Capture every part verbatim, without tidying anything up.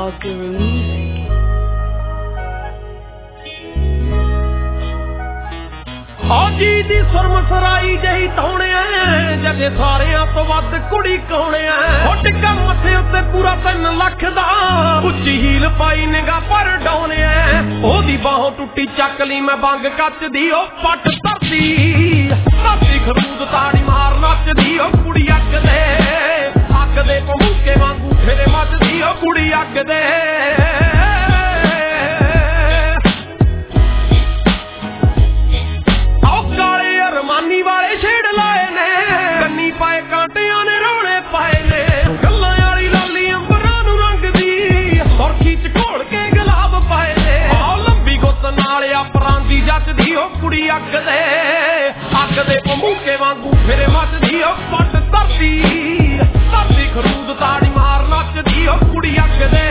Vulgar music. हाजी दी सुरमसराई जही तौने जगे सारियां तो वध कुड़ी कौने टिक्का मथे उत्ते पूरा तीन लख दा उच्ची हील पाई निगा पर डौने ओदी बाहों टुट्टी चक ली मैं बंग कच दी ओ पट धरती धरती खरूद ताड़ी मार नचदी ओ कुड़ी अग दे अग दे भूके वांगू फेरे मचदी ओ कुड़ी अग दे मानी वाले छेड़ लाए ने कन्नी पाए कांटियां ने रोने पाए ने गल्लां यारी लाली अंबरां नूं रंग दी सुरखी च घोल के गुलाब पाए ने आ लंबी गुੱਤ नाल अपरांदी जचदी ओ कुड़ी अग दे अग दे भूके वांगू फेरे मचदी ओ पट धरती धरती खरूद ताड़ी मार नचदी ओ कुड़ी अग दे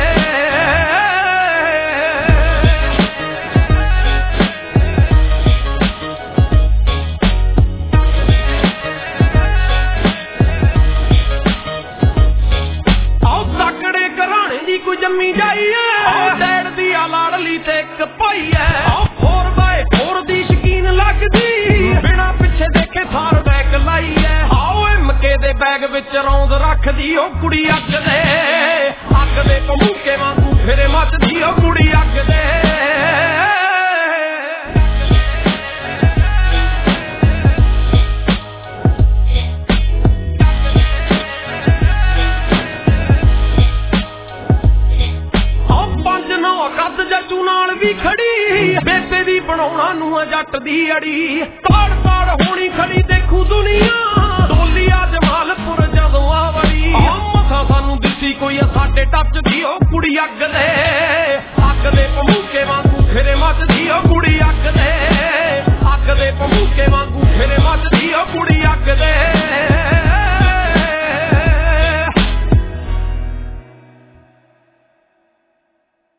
जम्मी जाइए डैड दी लाड़ली ते एक भाई है फोर बाय फोर दी शकीन लगदी बिना पिछे देखे थार बैग लाई है आओ एमके दे बैग विच रौंद रखदी ओ कुड़ी अग दे अग दे भूके वांगू फेरे मचदी ओ कुड़ी अग दे बेबे दी बनाउणा नूं जट दी अड़ी ताड़ ताड़ होनी खड़ी देखू दुनिया डोलिया जमालपुर जदों आवड़ी मथा सानू दिसी कोई साडे टच दी ओ कुड़ी अग दे अग दे भूके वांगू फेरे मचदी